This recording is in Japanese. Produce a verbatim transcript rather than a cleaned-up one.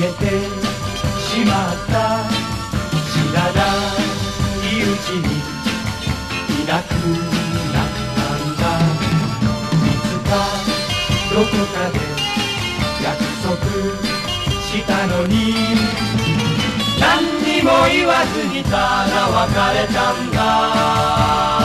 えてしまった。知らないうちにいなくなったんだ。いつかどこかで約束したのに、何にも言わずにただ別れたんだ。